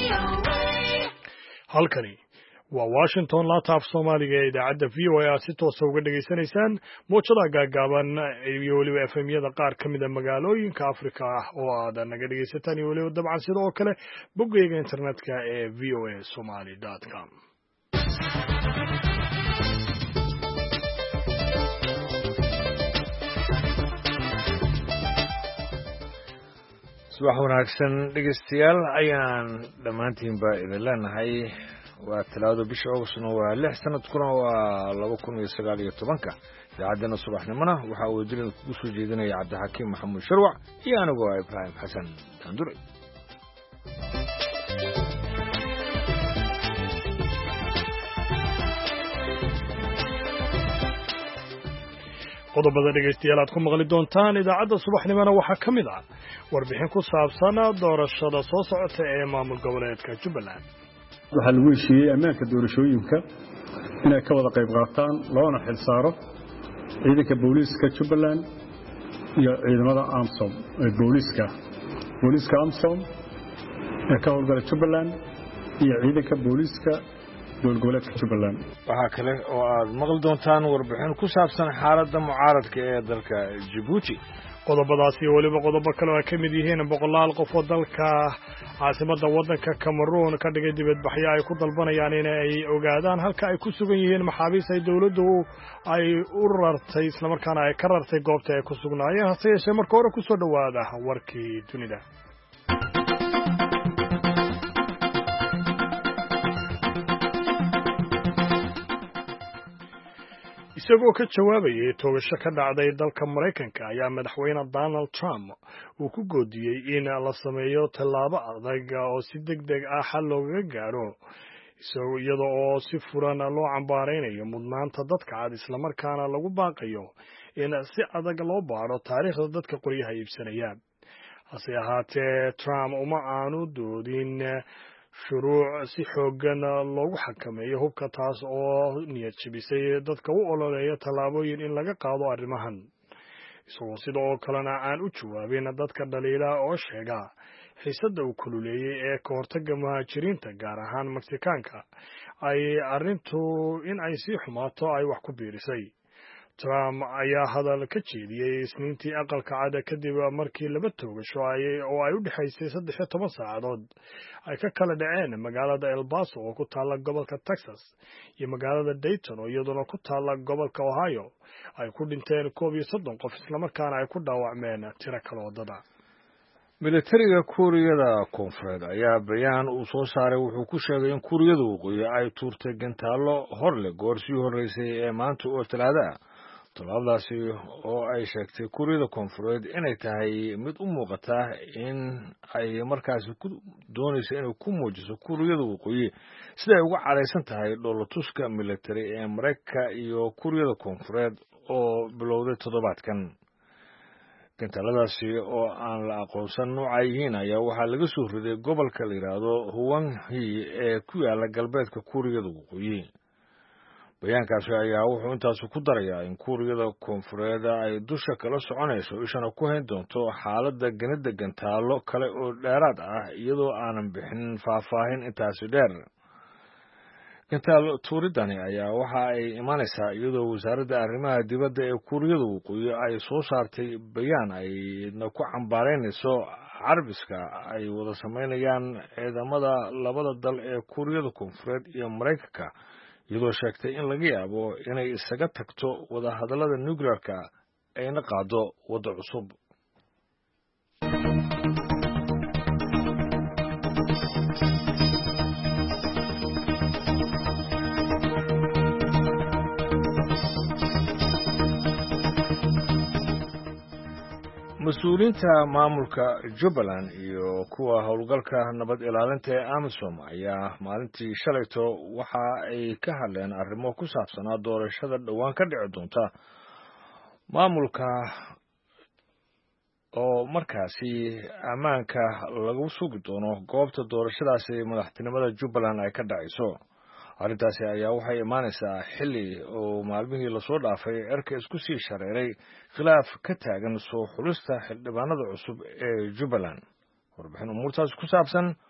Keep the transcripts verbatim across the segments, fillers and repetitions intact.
halkani waa Washington laanta af Soomaaliga ee idaacadda V O A aad si toos ah uga dhageysanaysaan muujada gaagaaban iyo weliba F M-yada qaar ka mid ah magaalooyinka Afrika ah oo aad naga dhageysataan iyo weliba dabcan sidoo kale boggeega internetka ee v o a somali dot com. subax wanaagsan dhegeystayaal ayaan dhammaantiinba idin leenahay waa talaado bisha Augustna waa lix sanadkuna waa laba kun iyo sagaal iyo tobanka idaacadana subaxnimona waxa uu dirin ku soo jeedinaya Cabdixakiim Maxamuud Sharwac iyo anigoo Ibrahim Xasan Dandure. qodobada dhegeystayaal aad ku maqli doontaan idaacadda subaxnimona waxaa ka mid ah warbixin ku saabsan doorashada soo socota ee maamul goboleedka Jubbaland. waxaa lagu heshiiyey ammaanka doorashooyinka inay ka wada qayb qaataan loona xil saaro ciidanka booliiska Jubbaland iyo ciidamada AMSOM ee booliiska booliiska AMSOM ee ka howlgala Jubbaland iyo ciidanka booliiska dowladgoboleedka Jubbaland. waxaa kale oo aad maqli doontaan warbixin ku saabsan xaaladda mucaaradka ee dalka Djibouti. qodobadaas iyo weliba qodobo kale oo ay ka mid yihiin boqolaal qof oo dalka caasimadda waddanka Cameroon ka dhigay dibadbaxyo ay ku dalbanayaan in ay ogaadaan halka ay ku sugan yihiin maxaabiis ay dawladdu ay u rartay isla markaana ay ka rartay goobta ay ku sugnaayeen. hase yeeshee marka hore ku soo dhowaada warkii dunida. isagoo ka jawaabayay toogasho ka dhacday dalka Mareykanka ayaa madaxweyne Donald Trump uu ku goodiyey in la sameeyo tallaabo adag oo si degdeg ah xal looga gaaro isagoo iyada oo si furan loo cambaareynayo mudnaanta dadka cad isla markaana lagu baaqayo in si adag loo baaro taariikhda dadka qoryaha iibsanaya. hase ahaatee Trump uma aanu doodin shuruuc si xoogan loogu xakameeyo hubka taas oo niyad jabisay dadka u ololeeya tallaabooyin in laga qaado arrimahan isagoo sidoo kalena aan u jawaabin dadka dhaliila oo sheega xiisadda uu kululeeyey ee ka hortagga muhaajiriinta gaar ahaan Meksikaanka ay arrintu in ay sii xumaato ay wax ku biirisay. Trump ayaa hadal ka jeediyey Isniintii aqalka cad kadib markii laba toogasho oo ay u dhaxaysay saddex iyo toban saacadood ay ka kala dhaceen magaalada El Paso oo ku taala gobolka Texas iyo magaalada Dayton oo iyaduna ku taala gobolka Ohio ay ku dhinteen koob iyo soddon qof isla markaana ay ku dhaawacmeen tiro kale wadada. militariga Kuuriyada Koonfureed ayaa bayaan uu soo saaray wuxuu ku sheegay in Kuuriyada Waqooyi ay tuurtay gantaalo horle goor sii horeysay ee maanta oo Talaado ah. tallaabadaasi oo ay sheegtay Kuuriyada Koonfureed inay tahay mid u muuqata in ay markaasi ku doonayso inay ku muujiso Kuuriyada Waqooyi sida ay uga careysan tahay dhoolatuska military ee Mareykanka iyo Kuuriyada Koonfureed oo bilowday toddobaadkan. gantaaladaasi oo aan la aqoonsan nooca yihiin ayaa waxaa laga soo riday gobolka la yidhaahdo Hwanghae ee ku yaala galbeedka Kuuriyada Waqooyi. bayaankaasi ayaa wuxuu intaas ku darayaa in Kuuriyada Koonfureed ay dusha kala soconayso ishana ku hayn doonto xaaladda ganida gantaalo kale oo dheeraad ah iyadoo aanan bixin faahfaahin intaasi dheer. gantaal tuuridani ayaa waxa ay imanaysaa iyadoo wasaaradda arrimaha dibadda ee Kuuriyada Waqooyi ay soo saartay bayaan ayna ku cambaareynayso carbiska ay wada sameynayaan ciidamada labada dal ee Kuuriyada Koonfureed iyo Mareykanka iyadoo sheegtay in laga yaabo inay isaga tagto wada hadallada nuclearka ayna qaado waddo cusub. mas-uuliyiinta maamulka Jubbaland iyo kuwa howlgalka nabad ilaalinta ee AMISOM ayaa maalintii shalayto waxa ay ka hadleen arrimo ku saabsanaa doorashada dhowaan ka dhici doonta maamulka oo markaasi ammaanka lagu sugi doono goobta doorashadaasi madaxtinimada Jubbaland ay ka dhacayso. arrintaasi ayaa waxay imaanaysaa xilli oo maalmihii lasoo dhaafay erka isku sii shareeray khilaaf ka taagan soo xulista xildhibaanada cusub ee Jubbaland. warbixin umuurtaas ku saabsan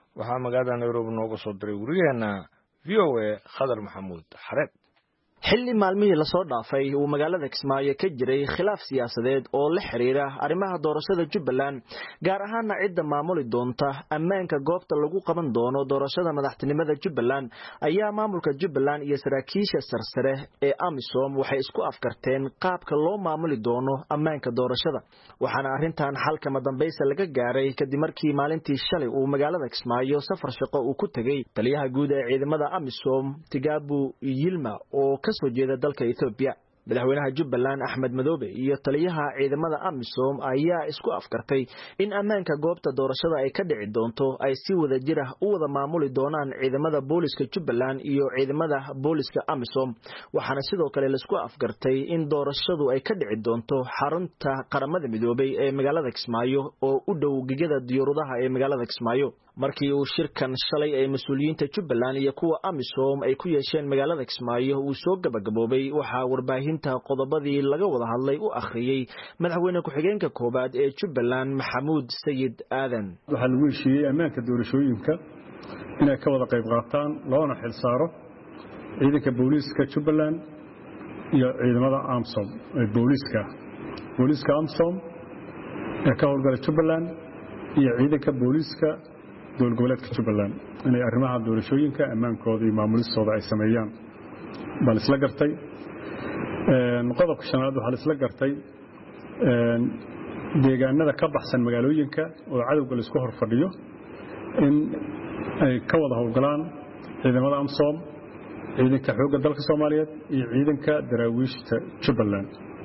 waxaa magaalada Nairobi nooga soo diray wariyaheena V O A Khadar Maxamuud Xareed. xilli maalmihii la soo dhaafay uu magaalada Kismaayo ka jiray khilaaf siyaasadeed oo la xiriira arrimaha doorashada Jubbaland gaar ahaan cidda maamuli doonta ammaanka goobta lagu qaban doono doorashada madaxtinimada Jubbaland ayaa maamulka Jubbaland iyo saraakiisha sarsare ee AMISOM waxay isku afkarteen qaabka loo maamuli doono ammaanka doorashada waxaana arrintan xalka madambaysa laga gaaray kadib markii maalintii shalay uu magaalada Kismaayo safar shaqo uu ku tagay taliyaha guud ee ciidamada AMISOM Tigabu Yilma oo soo jeeda dalka Ethiopia madaxweynaha Jubbaland Axmed Madoobe iyo taliyaha ciidamada AMISOM ayaa isku afkartay in ammaanka goobta doorashada ay ka dhici doonto ay si wada jir ah u wada maamuli doonaan ciidamada booliska Jubbaland iyo ciidamada booliska AMISOM waxaana sidoo kale la isku afkartay in doorashadu ay ka dhici doonto xarunta qaramada midoobay ee magaalada Kismaayo oo u dhow gigada diyaaradaha ee magaalada Kismaayo markii uu shirkan shalay ay mas'uuliyiinta Jubbaland iyo kuwa AMISOM ay ku yeesheen magaalada Kismaayo uu soo gabagaboobay waxa warbaahinta qodobadii laga wada hadlay u akhriyay madaxweyne ku-xigeenka koobaad ee Jubbaland Maxamuud Sayid Aadan waxa lagu heshiiyay ammaanka doorashooyinka inay ka wada qayb qaataan loona xil saaro ciidanka booliska Jubbaland iyo ciidamada AMISOM ee booliska booliska AMISOM ee ka howlgala Jubbaland iyo ciidanka booliska dowlad goboleedka Jubbaland inay arrimaha doorashooyinka ammaankooda iyo maamulistooda ay sameeyaan bal isla gartay een qodobka shanaad waxa la isla gartay een deegaanada ka baxsan magaalooyinka oo cadawga la isku hor fadhiyo in ay ka wada howlgalaan ciidamada AMISOM ciidanka xoogga dalka Soomaaliyeed iyo ciidanka daraawiishta Jubbaland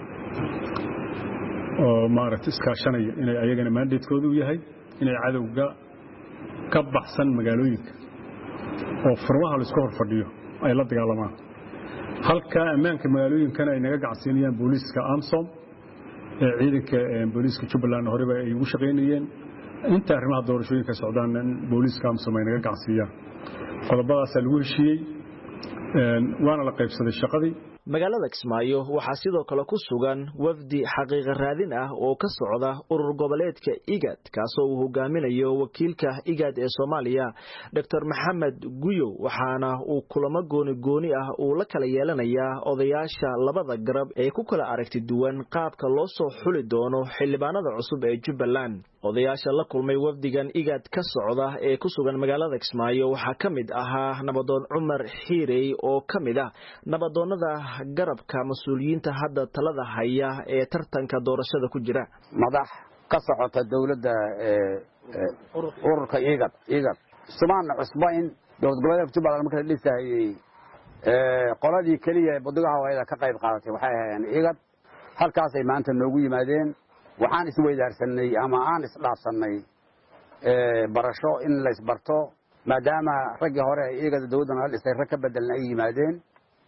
oo maaragtay iskaashanaya inay ayagana mandate-koodu yahay inay cadawga ka baxsan magaalooyinka oo furmaha la isku hor fadhiyo ay la dagaalamaan halka ammaanka magaalooyinkana ay naga gacansiinayaan booliska AMISOM ee ciidanka booliska Jubbaland horeba ay ugu shaqeynayeen inta arrimaha doorashooyinka socdaan booliska AMISOM ay naga gacansiiyaan qodobadaas lagu heshiiyay waana la qaybsaday shaqadii magaalada Kismaayo waxaa sidoo kale ku sugan wafdi xaqiiqo raadin ah oo ka socda urur goboleedka IGAD kaasoo uu hogaaminayo wakiilka IGAD ee Soomaaliya Doctor Maxamed Guyo waxaana uu kulamo gooni gooni ah uu la kala yeelanayaa odayaasha labada garab ee ku kala aragti duwan qaabka loo soo xuli doono xildhibaanada cusub ee Jubbaland odayaasha la kulmay wafdigan IGAD ka socda ee ku sugan magaalada Kismaayo waxaa kamid ahaa nabadoon Cumar Xiirey oo kamid ah nabadoonada garabka mas'uuliyiinta hadda talada haya ee tartanka doorashada ku jira madax ka socota dawladda ee ururka IGAD IGAD Soomaaliya cusbayn dowlad goboleedka Jubbaland marka la dhisayay ee qoladii kaliya budigaha wayda ka qayb qaadatay waxay ahaayeen IGAD halkaas ay maanta noogu yimaadeen waxaan is weydaarsanay ama aan is dhaafsanay ee barasho in la isbarto maadaama ragii hore IGAD dawladda la dhisay rag ka bedelna ay yimaadeen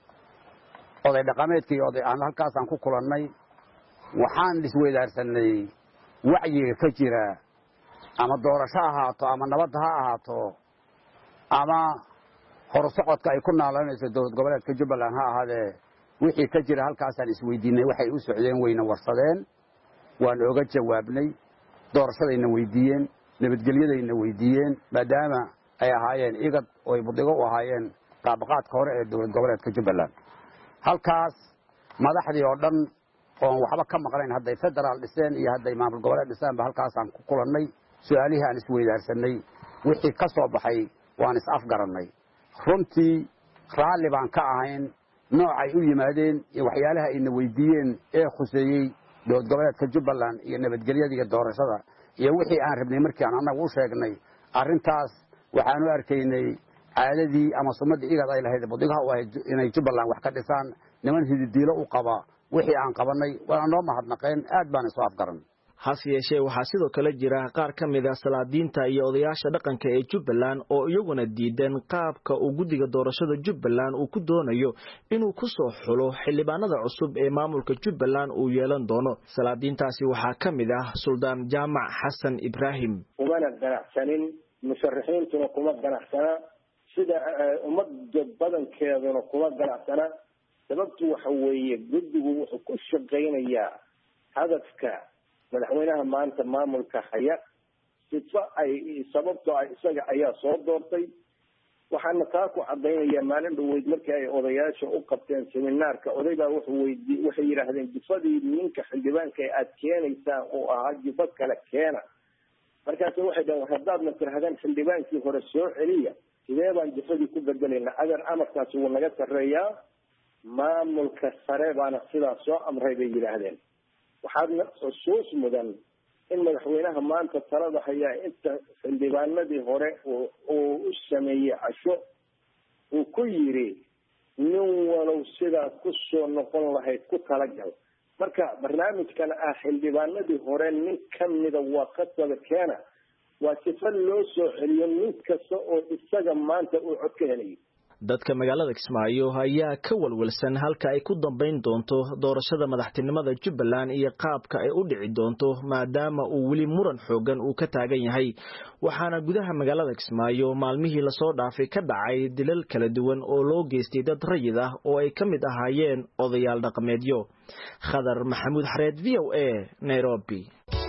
oday dhaqameedkii oday aan halkaas aan ku kulannay waxaan isweydaarsanay wacyiga ka jira ama doorasho ahaato ama nabad ha ahaato ama horsocodka ay ku naalanayso dowlad goboleedka Jubbaland ha ahaadee wixii ka jira halkaas aan isweydiinay waxay u socdeen weyna warsadeen waan oga jawaabnay doorashadayna weydiiyeen nabadgelyadayna weydiiyeen maadaama ay ahaayeen IGAD oo ay budigo u ahaayeen qaabqaadka hore ee dowlad goboleedka Jubbaland halkaas madaxdii oo dhan oo waxba ka maqnayn haday federaal dhiseen iyo haday maamul goboleed dhiseen ba halkaas aan ku kulannay su'aalihi aan isweydaarsanay wixii ka soo baxay waan is afgaranay runtii raali baan ka ahayn noocay u yimaadeen iyo waxyaalaha ay na weydiiyeen ee khuseeyay dowlad goboleedka Jubbaland iyo nabadgelyada iyo doorashada iyo wixii aan rabnay markii aan anagu u sheegnay arrintaas waxaan u arkaynay caadadii ama sumadii IGAD ay lahayd budigaha oo inay Jubbaland wax ka dhisaan niman hididiilo u qaba wixii aan qabanay waan noo mahadnaqeen aad baan isoo afgaran hase yeeshee waxaa sidoo kale jira qaar ka mid ah salaadiinta iyo odayaasha dhaqanka ee Jubbaland oo iyaguna diidan qaabka uu guddiga doorashada Jubbaland uu ku doonayo inuu ku soo xulo xildhibaanada cusub ee maamulka Jubbaland uu yeelan doono salaadiintaasi waxaa ka mid ah Suldaan Jaamac Xasan Ibrahim umana ganacsanin musharaxiintuna kuma ganacsana sida ummadda badankeeduna kuma ganacsana sababtu waxa weeye guddigu wuxuu ku shaqeynayaa hadafka madaxweynaha maanta maamulka haya sifa ay sababtoo ah isaga ayaa soo doortay waxaana taa ku cadaynayaa maalin dhaweyd markii ay odayaasha u qabteen seminaarka oday baa wuxuu weydiiyey waxay yidhaahdeen jifadii ninka xildhibaanka ee aada keenaysaan oo ahaa jifad kale keena markaas waxay dhaheen haddaadna tirahdeen xildhibaankii hore soo celiya sidee baan jifadii ku bedelayna adeer amarkaasi wuu naga sarreeyaa maamulka sare baana sidaas soo amray bay yidhaahdeen waxaadna xusuus mudan in madaxweynaha maanta talada hayaa inta xildhibaanadii hore uu u sameeyey casho uu ku yidhi nin walow sidaa ku soo noqon lahayd ku talagal marka barnaamijkan ah xildhibaanadii hore nin kamida waa khasaba keena waa sifa loo soo celiyo nin kasta oo isaga maanta uu cod ka helayo dadka magaalada Kismaayo ayaa ka walwalsan halka ay ku dambeyn doonto doorashada madaxtinimada Jubbaland iyo qaabka ay u dhici doonto maadaama uu wali muran xoogan uu ka taagan yahay waxaana gudaha magaalada Kismaayo maalmihii la soo dhaafay ka dhacay dilal kala duwan oo loo geystay dad rayid ah oo ay kamid ahaayeen odayaal dhaqameedyo Khadar Maxamuud Xareed V O A Nairobi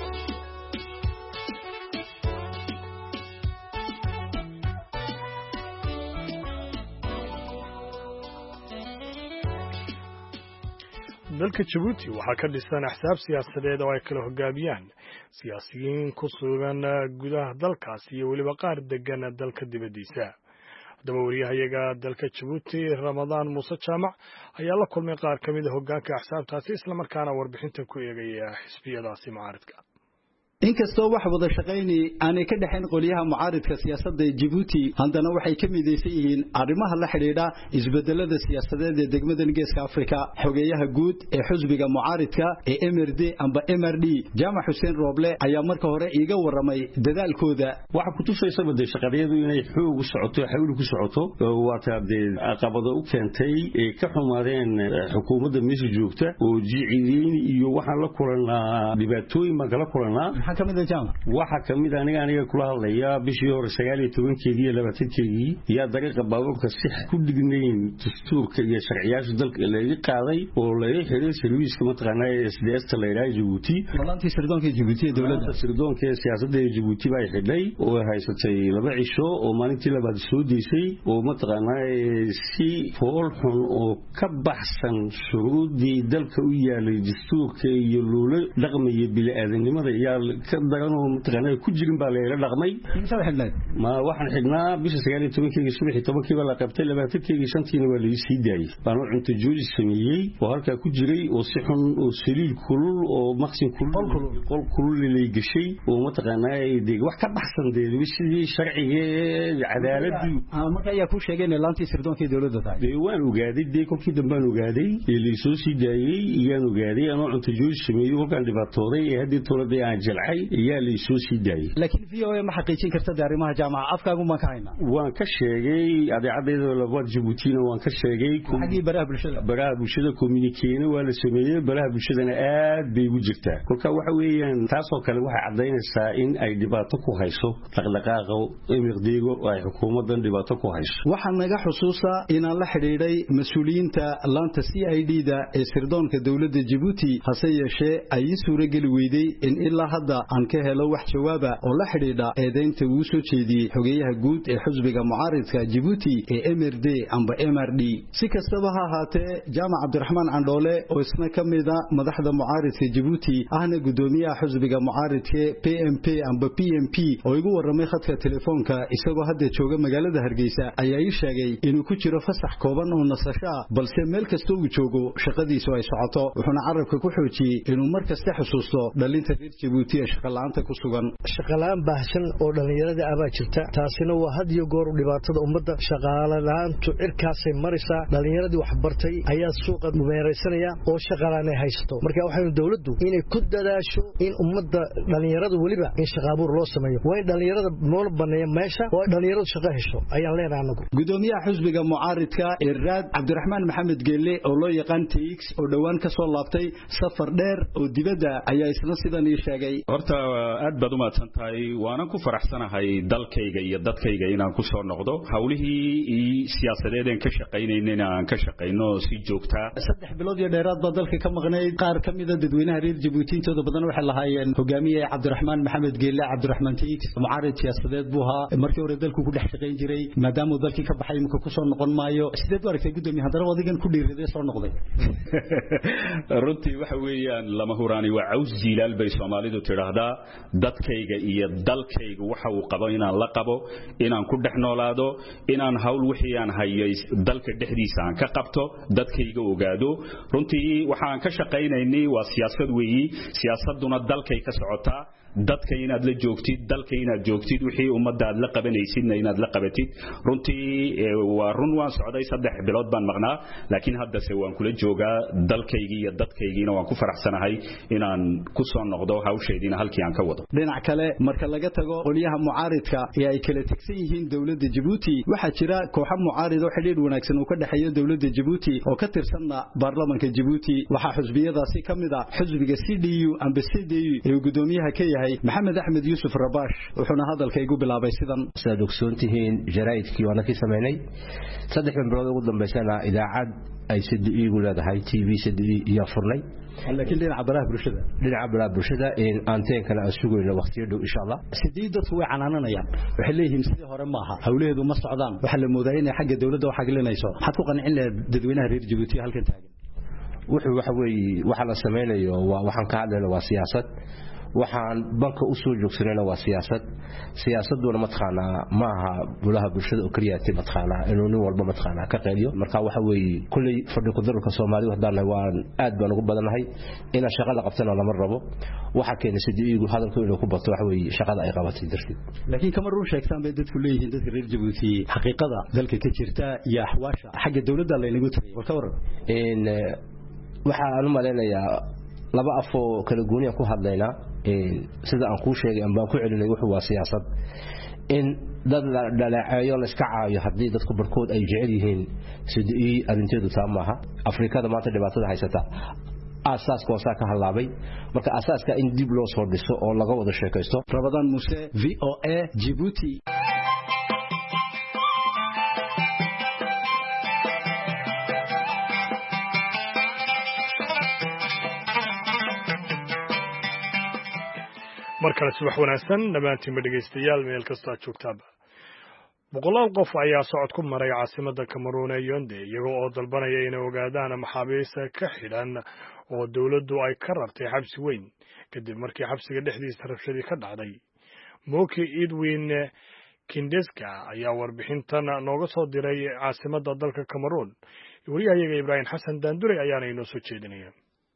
dalka Djibouti waxaa ka dhisan axsaab siyaasadeed oo ay kala hogaamiyaan siyaasiyiin ku sugan gudaha dalkaas iyo weliba qaar degan dalka dibadiisa haddaba wariyahayaga dalka Djibouti Ramadaan Muuse Jaamac ayaa la kulmay qaar ka mid ah hoggaanka axsaabtaasi isla markaana warbixinta ku eegaya xisbiyadaasi mucaaradka inkastoo wax wada shaqaynay aanay ka dhaxayn qoliyaha mucaaradka siyaasadda ee Djibouti haddana waxay ka midaysan yihiin arrimaha la xiriira isbedelada siyaasadeed ee degmada Geeska Afrika xogeeyaha guud ee xisbiga mucaaradka ee M R D amba M R D Jaamac Xuseen Roble ayaa marka hore iiga waramay dadaalkooda waxa ku tusaysa wada shaqadeedu inay xoog u socoto xawli ku socoto waa taabdee caqabado u keentay ee ka xumaadeen xukuumadda meesha joogta oo jiciideen iyo waxa la kulanaa dhibaatooyin ma kala kulanaa kamida jaam waxa kamid aniga aniga kula hadlaya bishii hore sagaal iyo toban keedii iyo labaatan keedii yaa dariiqa baabuurka si ku dignayn dastuurka iyo sharciyaasha dalka laga qaaday oo laga xiray serviska mataqaanaa S D S la ilaa Djibouti walantii sirdoonka Djibouti ee dawladda sirdoonka siyaasadda Djibouti bay xidhay oo haysatay laba cisho oo maalintii labaad soo deysay oo mataqaanaa si fool xun oo ka baxsan shuruudii dalka u yaalay dastuurka iyo loola dhaqmaya bini'aadanimada iyo ka daganoo mataqaanaa ku jirin baa la dhaqmay inta xidhnay ma waxaan xidhnaa bisha sagaal iyo toban keedii subax iyo toban keedii la qabtay labaatan keedii shantiina waa la sii daayay baan cunto jooji sameeyay oo halka ku jiray oo si xun oo saliil kulul oo maqsin kulul qol kulul lay gashay oo mataqaanaa deeg wax ka baxsan deedo sidii sharciga cadaaladii marka ayaa ku sheegay in laantii sirdoonka dawladda tahay ee waan ogaaday deeg kolkii dambaan ogaaday ee la soo sii daayay iyaan ogaaday anoo cunto jooji sameeyay halkaan dhibaatooday ee hadii tolada aan jilcay ayaa la soo sii daayay laakiin V O A ma xaqiijin kartaa arrimaha jaamaca afkaagu ma ka hayna waan ka sheegay adeecadayda labaad Djibouti waan ka sheegay xagii baraha bulshada baraha bulshada communication waa la sameeyay baraha bulshadana aad bay u jirtaa kolka waxa weeyaan taas oo kale waxa cadeynaysaa in ay dhibaato ku hayso dhaqdhaqaaqa emirdeego ay xukuumadan dhibaato ku hayso waxa naga xusuusa inaan la xiriiray mas'uuliyiinta laanta C I D da ee sirdoonka dawladda Djibouti hase yeeshee ay suuragali weyday in ilaa hadda aan ka helo wax jawaaba oo la xiriira eedeynta uu soo jeediyay xogeeyaha guud ee xisbiga mucaaradka Djibouti ee M R D amba M R D si kastaba ha ahaatee Jaamac Cabdiraxmaan Candhoole oo isna kamida madaxda mucaaradka Djibouti ahna gudoomiyaha xisbiga mucaaradka P M P amba P M P oo igu waramay khadka telefoonka isagoo hadda jooga magaalada Hargeysa ayaa ii sheegay inuu ku jiro fasax kooban oo nasasho balse meel kasta uu joogo shaqadiisu ay socoto wuxuuna carabka ku xoojiyay inuu markasta xusuusto dhalinta reer Djibouti ee shaqo la'aanta ku sugan shaqo la'aan baahsan oo dhalinyarada abaa jirta taasina waa had iyo goor dhibaatada ummadda shaqaale la'aantu cirkaasay maraysaa dhalinyaradii wax bartay ayaa suuqa meeraysanaya oo shaqo la'aan ay haysto marka waxaynu dawladdu inay ku dadaasho in ummadda dhalinyarada waliba in shaqo abuur loo sameeyo waa in dhalinyarada nool baneeya meesha oo dhalinyaradu shaqo hesho ayaan leenahay anagu gudoomiyaha xisbiga mucaaradka Irraad Cabdiraxmaan Maxamed Geelle oo loo yaqaan T X oo dhawaan ka soo laabtay safar dheer oo dibadda ayaa isna sidan ii sheegay horta aad baad u mahadsan tahay waana ku faraxsanahay dalkayga iyo dadkayga inaan ku soo noqdo hawlihii siyaasadeed ee ka shaqaynayna aan ka shaqayno si joogta saddex bilood iyo dheeraad baa dalka ka maqnayd qaar ka mid ah dadweynaha reer Djibouti intooda badan waxay lahaayeen hogaamiye Cabdiraxmaan Maxamed Geelle Cabdiraxmaan Tiit mucaarid siyaasadeed buu ahaa markii hore dalku ku dhex shaqayn jiray maadaama uu dalkii ka baxay imka ku soo noqon maayo sideed u aragtay gudoomiye haddana wadigan ku dhiiriday soo noqday runtii waxa weeyaan lama huraani waa caws jiilaal bay Soomaalidu tiraahdaa dadkayga iyo dalkayga waxa uu qabo inaan la qabo inaan ku dhex noolaado inaan hawl wixii aan hayay dalka dhexdiisa aan ka qabto dadkayga ogaado runtii waxaan ka shaqaynaynay waa siyaasad weeyi siyaasaduna dalkay ka socotaa dadka inaad la joogtid dalka inaad joogtid wixii ummadaad la qabanaysidna inaad la qabatid runtii waa run waan socday saddex bilood baan maqnaa laakiin hadda se waan kula joogaa dalkayga iyo dadkaygiina waan ku faraxsanahay inaan ku soo noqdo hawsheediina halkii aan ka wado dhinac kale marka laga tago qoliyaha mucaaridka ee ay kala tagsan yihiin dawladda Djibouti waxaa jira kooxo mucaarid oo xiriir wanaagsan oo ka dhaxeeya dawladda Djibouti oo ka tirsanna baarlamaanka Djibouti waxaa xusbiyadaasi kamid ah xusbiga C D U ambassador ee gudoomiyaha ka yahay Maxamed Axmed Yuusuf Rabash wuxuuna hadalkaygu bilaabay sidan saad ogsoontihiin jaraa'idkii waana ka sameynay saddex bilood ugu dambeysana idaacad ay C D U gu leedahay T V C D U iyo furnay laakiin dhinaca baraha bulshada dhinaca baraha bulshada in aanteen kana asugayna waqtiyo dhow insha Allah sidii dadku way canaananayaan waxay leeyihiin sidii hore maaha hawleedu ma socdaan waxa la moodaa in xagga dawladda waxa gelinayso waxaad ku qancin lahayd dadweynaha reer Djibouti halkan taagan wuxuu waxa weey waxa la sameeyo waa waxaan ka hadlaynaa waa siyaasad waxaan banka u soo joogsanayna waa siyaasad siyaasaduna matqaana maaha bulaha bulshada oo kaliya tii matqaana inuu nin walba matqaana ka qeeliyo marka waxa weey kulli fadhi ku darka Soomaaliya hadana waan aad baan ugu badanahay in shaqada qabtana lama rabo waxa keenay sidiigu hadalku inuu ku bato waxa weey shaqada ay qabatay darteed laakiin kama run sheegtaan bay dadku leeyihiin dadka reer Djibouti xaqiiqada dalka ka jirta iyo ahwaasha xagga dawladda la inagu tagay warka waran in waxa aanu maleenayaa laba afo kala gooniya ku hadlayna in sida aan ku sheegay aan baan ku celinay wuxuu waa siyaasad in dad la dhaleeceeyo la iska caayo hadii dadku barkood ay jecel yihiin sidii arinteedu taamaha Afrikada maanta dhibaatada haysata asaaska oo ka halaabay marka asaaska in dib loo soo dhiso oo laga wada sheekaysto Ramadan Muse V O A Djibouti markale subax wanaagsan dhammaantiin dhegeystayaal meel kasta aad joogtaaba boqolaal qof ayaa socod ku maray caasimadda Cameroon ee Yaoundé iyagoo oo dalbanaya inay ogaadaan maxaabiista ka xidhan oo dawladdu ay ka rartay xabsi weyn kadib markii xabsiga dhexdiisa rabshadii ka dhacday Moki Edwin Kindeska ayaa warbixintan nooga soo diray caasimadda dalka Cameroon wariyahayaga Ibrahim Xasan Daandure ayaana inoo soo jeedinaya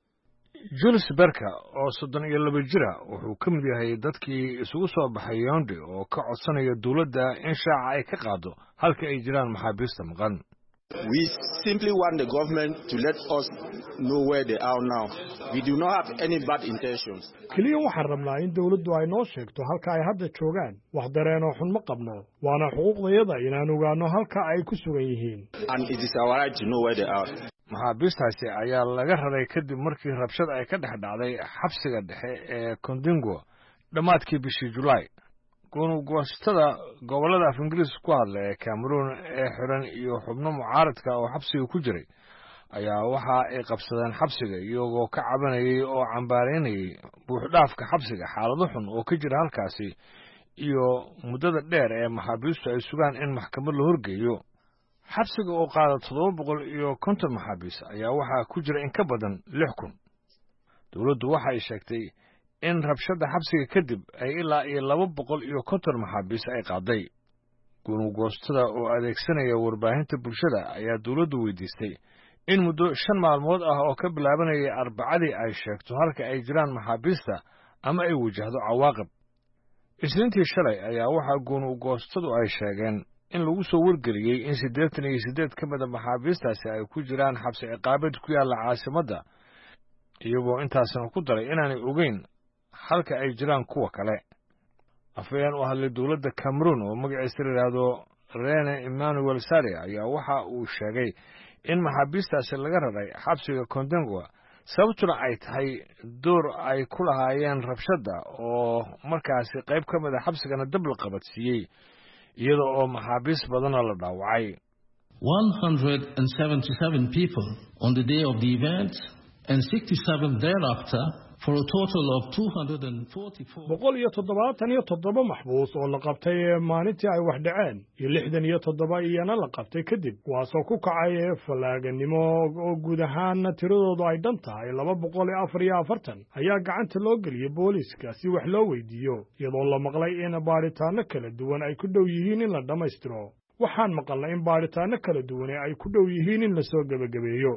Jules Berka oo soddon iyo laba jira wuxuu ka mid yahay dadkii isugu soo baxay Yaoundé oo ka codsanaya dawladda in shaaca ay ka qaado halka ay jiraan maxaabiista maqan. We simply want the government to let us know where they are now. We do not have any bad intentions. Kaliya waxaan rabnaa in dawladdu ay noo sheegto halka ay hadda joogaan. Wax dareen oo xun ma qabno. Waana xuquuqdayada inaan ogaano halka ay ku sugan yihiin. And it is our right to know where they are. maxaabiistaasi ayaa laga raray kadib markii rabshad ay ka dhex dhacday xabsiga dhexe ee Kondingo dhammaadkii bishii July. Go'aanstada gobolada af Ingiriis ku hadla ee Cameroon ee xiran iyo xubno mucaaradka oo xabsiga ku jiray ayaa waxa ay qabsadeen xabsiga iyagoo ka cabanayay oo cambaareynayay buuxdhaafka xabsiga xaalado xun oo ka jira halkaasi iyo muddada dheer ee maxaabiistu ay sugaan in maxkamad la horgeeyo. xabsiga oo qaada toddoba boqol iyo konton maxaabiis ayaa waxaa ku jira in ka badan lix kun. Dawladdu waxa ay sheegtay in rabshada xabsiga kadib ay ilaa iyo laba boqol iyo konton maxaabiis ay qaaday. Go'aanstada oo adeegsanaya warbaahinta bulshada ayaa dawladdu weydiistay in muddo shan maalmood ah oo ka bilaabanaya Arbacadii ay sheegto halka ay jiraan maxaabiista ama ay wajahdo cawaaqib. Isniintii shalay ayaa waxa go'aansadu ay sheegeen in lagu soo wargeliyay in siddeetan iyo siddeed ka mid ah maxaabiistaasi ay ku jiraan xabsi ciqaabeed ku yaala caasimadda iyagoo intaasna ku daray inaanay ogeyn halka ay jiraan kuwa kale. Afayeen u hadlay dawladda Cameroon oo magaciisa la yiraahdo Rene Emmanuel Sare ayaa waxa uu sheegay in maxaabiistaasi laga raray xabsiga Kondingo sababtuna ay tahay door ay ku lahaayeen rabshadda oo markaasi qayb ka mid a xabsigana dab la qabadsiiyey iyada oo maxaabiis badana la dhaawacay. one hundred seventy-seven people on the day of the event and sixty-seven thereafter for a total of two hundred forty-four. boqol iyo toddobaatan iyo toddoba maxbuus oo la qabtay maalintii ay wax dhaceen iyo lixdan iyo toddoba iyana la qabtay kadib kuwaasoo ku kacay falaaganimo oo guud ahaan tiradoodu ay dhan tahay laba boqol iyo afar iyo afartan ayaa gacanta loo geliyey booliiska si wax loo weydiiyo iyadoo la maqlay in baadhitaano kala duwan ay ku dhow yihiin in la dhammaystiro. waxaan maqalnay in baadhitaano kala duwan ay ku dhow yihiin in la soo gabagabeeyo.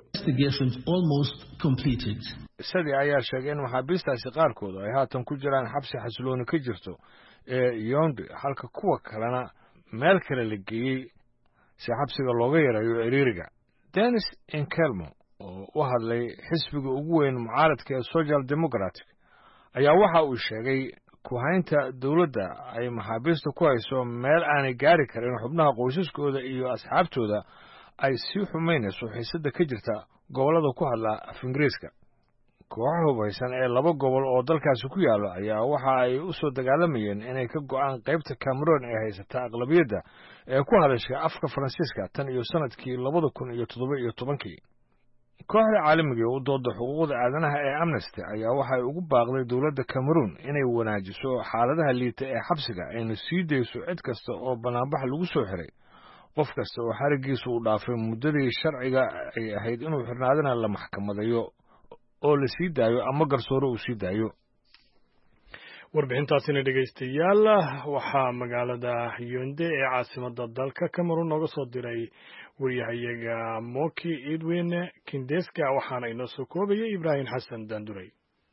sidii ayaa sheegay in maxaabiistaasi qaarkood ay haatan ku jiraan xabsi xasilooni ka jirto ee Yaounde halka kuwa kalena meel kale la geeyey si xabsiga looga yareeyo ciriiriga. Dennis Enkelmo oo u hadlay xisbiga ugu weyn mucaaradka ee Social Democratic ayaa waxa uu sheegay ku haynta dawladda ay maxaabiista ku hayso meel aanay gaari karin xubnaha qoysaskooda iyo asxaabtooda ay sii xumaynayso xiisadda ka jirta gobollada ku hadla af Ingiriiska. kooxaha hubaysan ee laba gobol oo dalkaasi ku yaalo ayaa waxa ay u soo dagaalamayeen inay ka go'aan qaybta Cameroon ee haysata aqlabiyadda ee ku hadashay afka Faransiiska tan iyo sanadkii labada kun iyo toddoba iyo tobankii. kooxda caalamiga u dooda xuquuqda aadanaha ee Amnesty ayaa waxa ay ugu baaqday dawladda Cameroon inay wanaajiso xaaladaha liita ee xabsiga ayna sii dayso cid kasta oo banaanbax lagu soo xiray qof kasta oo xarigiisu u dhaafay muddadii sharciga ay ahayd inuu xirnaadana la maxkamadayo oo la sii daayo ama garsoore uu sii daayo. warbixintaasina dhegaystayaal waxaa magaalada Yaounde ee caasimadda dalka Cameroon nooga soo diray wariyahayaga Moki Edwin Kindeska waxaana inoo soo koobayay Ibrahim Xasan Danduray.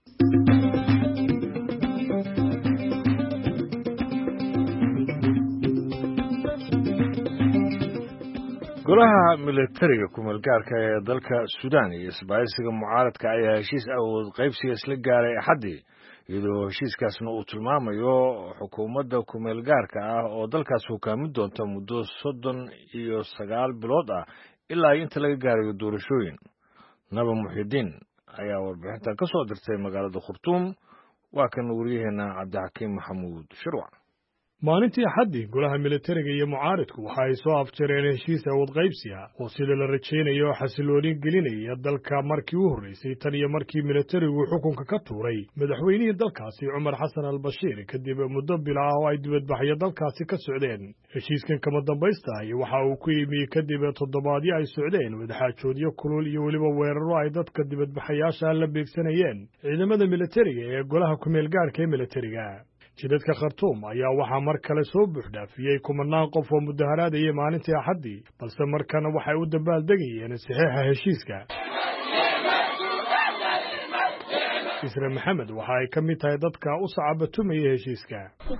golaha militariga kumeelgaarka ee dalka Suudaan iyo isbahaysiga mucaaradka ayaa heshiis awood qaybsiga isla gaaray Axaddii iyadoo heshiiskaasna uu tilmaamayo xukuumadda kumeelgaarka ah oo dalkaas hogaamin doonta muddo soddon iyo sagaal bilood ah ilaa inta laga gaarayo doorashooyin. Naba Muxidiin ayaa warbixintan ka soo dirtay magaalada Khartoum. waa kan wariyaheena Cabdixakiim Maxamuud Shirwac. maalintii Axaddii golaha militariga iyo mucaaradku waxa ay soo afjareen heshiis awood qaybsiga oo sida la rajaynayo xasilooni gelinaya dalka markii u horeysay tan iyo markii militarigu xukunka ka tuuray madaxweynihii dalkaasi Cumar Xasan al-Bashiir kadib muddo bil ah oo ay dibadbaxyo dalkaasi ka socdeen. heshiiskan kama dambaystahay waxa uu ku yimi kadib toddobaadyo ay socdeen wadaxaajoodyo kulul iyo weliba weeraro ay dadka dibadbaxayaasha la beegsanayeen ciidamada militariga ee golaha kumeelgaarka ee militariga. jidadka Khartoum ayaa waxaa mar kale soo buuxdhaafiyey kumanaan qof oo mudaharaadayay maalintii Axaddii balse markana waxay u dabaaldegayeen saxiixa heshiiska. Isra Maxamed waxa ay ka mid tahay dadka u sacabatumayay heshiiska.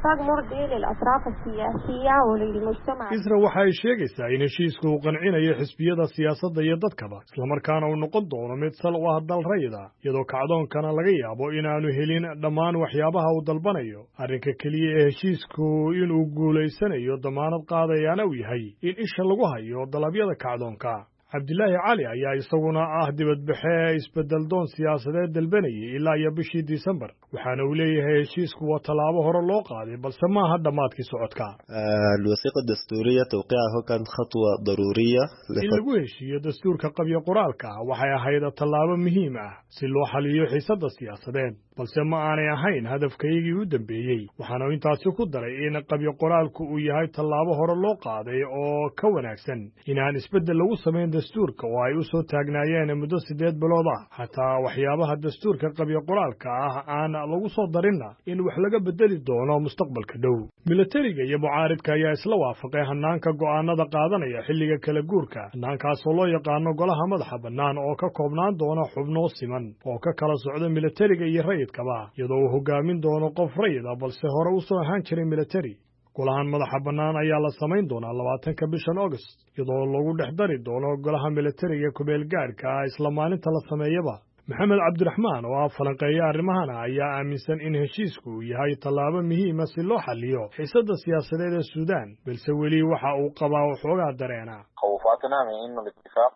Isra waxa ay sheegaysaa in heshiisku uu qancinayo xisbiyada siyaasadda iyo dadkaba isla markaana uu noqon doono mid sal u ah dal rayida iyadoo kacdoonkana laga yaabo inaanu helin dhammaan waxyaabaha uu dalbanayo. arrinka keliya ee heshiisku inuu guulaysanayo damaanad qaadayaana uu yahay in isha lagu hayo dalabyada kacdoonka. Cabdilaahi Cali ayaa isaguna ah dibadbaxe isbedel doon siyaasadeed dalbanayay ilaa iyo bishii Disembar waxaana uu leeyahay heshiisku waa tallaabo hore loo qaaday balse ma aha dhammaadkii socodka. الوثيقة الدستورية توقيعها كانت خطوة ضرورية in lagu heshiiyo dastuurka qabyo qoraalka waxay ahayd tallaabo muhiim ah si loo xaliyo xiisadda siyaasadeed balse ma aanay ahayn hadafkaygii u dambeeyey. waxaana intaasi ku daray in qabyo qoraalku uu yahay tallaabo hore loo qaaday oo ka wanaagsan inaan isbedel lagu samayn dastuurka oo ay u soo taagnaayeen muddo sideed bilood ah. xataa waxyaabaha dastuurka qabyo qoraalka ah aan lagu soo darinna in wax laga bedeli doono mustaqbalka dhow. militariga iyo mucaaradka ayaa isla waafaqay hanaanka go'aanada qaadanaya xilliga kala guurka hanaankaasoo loo yaqaano golaha madaxa bannaan oo ka koobnaan doona xubno siman oo ka kala socda militariga iyo rayidkaba iyadoo uu hogaamin doono qof rayid ah balse hore u soo ahaan jiray militari. golahan madaxa bannaan ayaa la samayn doonaa labaatanka bishan August iyadoo lagu dhex dari doono golaha militariga kumeelgaarka isla maalinta la sameeyaba. Maxamed Cabdiraxmaan oo ah falanqeeya arrimahana ayaa aaminsan in heshiisku yahay tallaabo muhiim ah si loo xaliyo xiisadda siyaasadeed ee Suudaan balse weli waxa uu qabaa waxoogaa dareena. خوفاتنا من إنه الاتفاق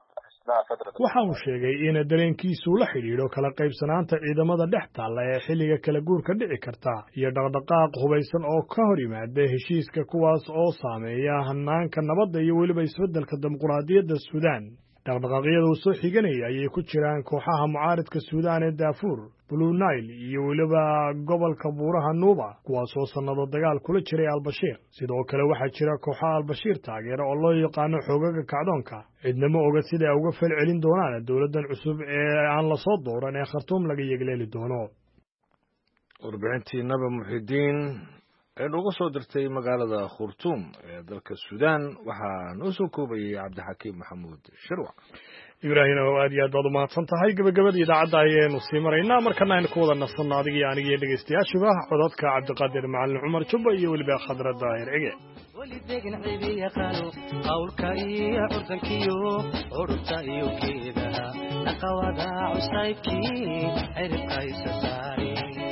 waxa uu sheegay in dareenkiisu la xidhiidho kala qaybsanaanta ciidamada dhex taalla ee xilliga kala guurka dhici karta iyo dhaqdhaqaaq hubaysan oo ka hor yimaada heshiiska kuwaas oo saameeya hanaanka nabadda iyo weliba isbeddelka dimuqraadiyadda suudaan dhaqdhaqaaqyada uu soo xiganaya ayay ku jiraan kooxaha mucaaridka suudaan ee daafuur blue nile iyo weliba gobolka buuraha nuuba kuwaas oo sannado dagaal kula jiray albashiir sidoo kale waxaa jira kooxaha albashiir taageera oo loo yaqaano xoogaga kacdoonka cidna ma oga sida ay uga falcelin doonaan dowladdan cusub ee aan la soo dooran ee khartuum laga yegleeli doono warbixintii nabi muxidiin ee uga soo dirtay magaalada khurtuum ee dalka suudaan waxaa noo soo koobayay cabdixakiim maxamuud shirwac ibraahim oo aad iyo aad baad u mahadsan tahay gabagabada idaacadda ayaynu sii maraynaa markana aynu ku wada nasanno adiga iyo aniga iyo dhegaystayaashuba codadka cabdiqaadir macalin cumar jubba iyo weliba khadra daahir cige ولدقن عيبي يقالوا قولك إيه عرضنكيو عرضا إيو كيدا نقوضا عصايبكي عرق قيس ساري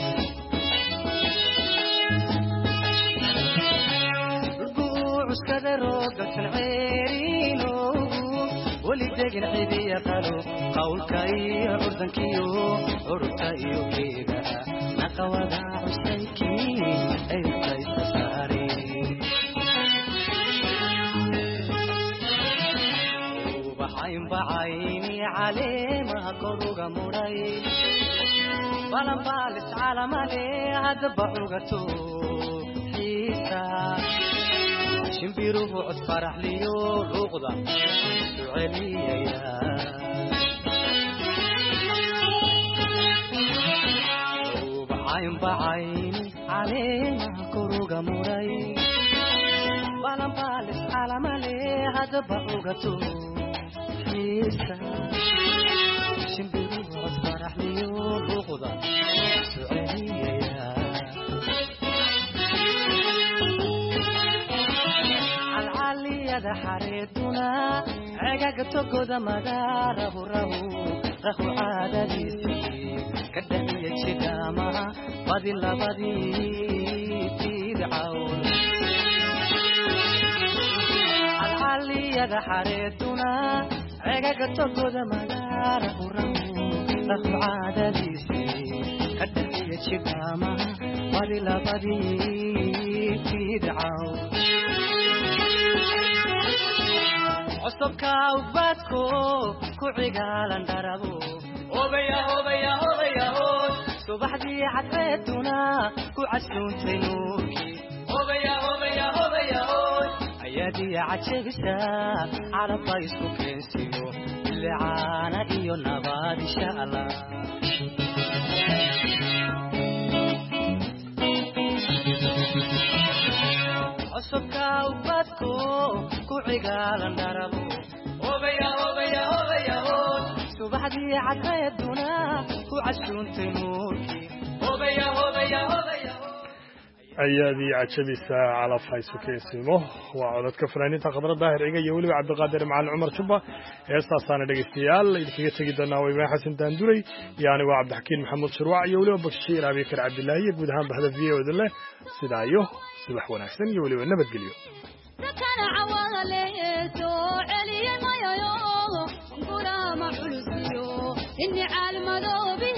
رقوع اسكدرو قلتن عيرينو ولدقن عيبي يقالوا قولك إيه عرضنكيو عرضا إيو كيدا نقوضا عصايبكي عرق قيس ساري بعين بعيني عليما كروغا موراي بلان بالس على مالي هذا بعوغتو حيسا شمبيرو بعد فرح ليو رغضة سعليا يا بعين بعيني عليما كروغا موراي بلان بالس على مالي هذا بعوغتو شمبيرو أصبرح لي ورغضة سعيدية عالعالية ده حريتنا عقاق تقود مدار أبو رهو رهو عادليسي كدهية شدامة بدي لا بدي تدعون عالعالية ده حريتنا عقاق تقود مدار أبو رهو رهو عادليسي كدهية شدامة بدي لا بدي تدعون عصبك وباتكو كوعيقالا دربو هوبيا هوبيا هوبيا هوب صباح دي عتريتنا كوعسلون تنوكي هوبيا هوبيا هوبيا هوب أيادي عتشبسا على بايسكو كنسيو اللي عانا إيو نباد إن شاء الله عصبك وباتكو كوعيقالا دربو هوبيا هوبيا هوبيا هوب صباح دي عتريتنا كوعسلون تنوكي هوبيا هوبيا هوبيا ayaadii cajabisa calaf hayso keesimo waa codadka fanaaniinta khadra daahir ciga iyo weliba cabdiqaadir macalin cumar jubba heestaasaana dhegaystayaal idinkaga tegi doonaa waa imaan xasan daanduley iyo anigoo cabdixakiin maxamuud shirwac iyo weliba bakshiir abikar cabdilaahi iyo guud ahaan bahda v o da leh sidaa iyo subax wanaagsan iyo weliba nabadgelyo إني عالم ذوبي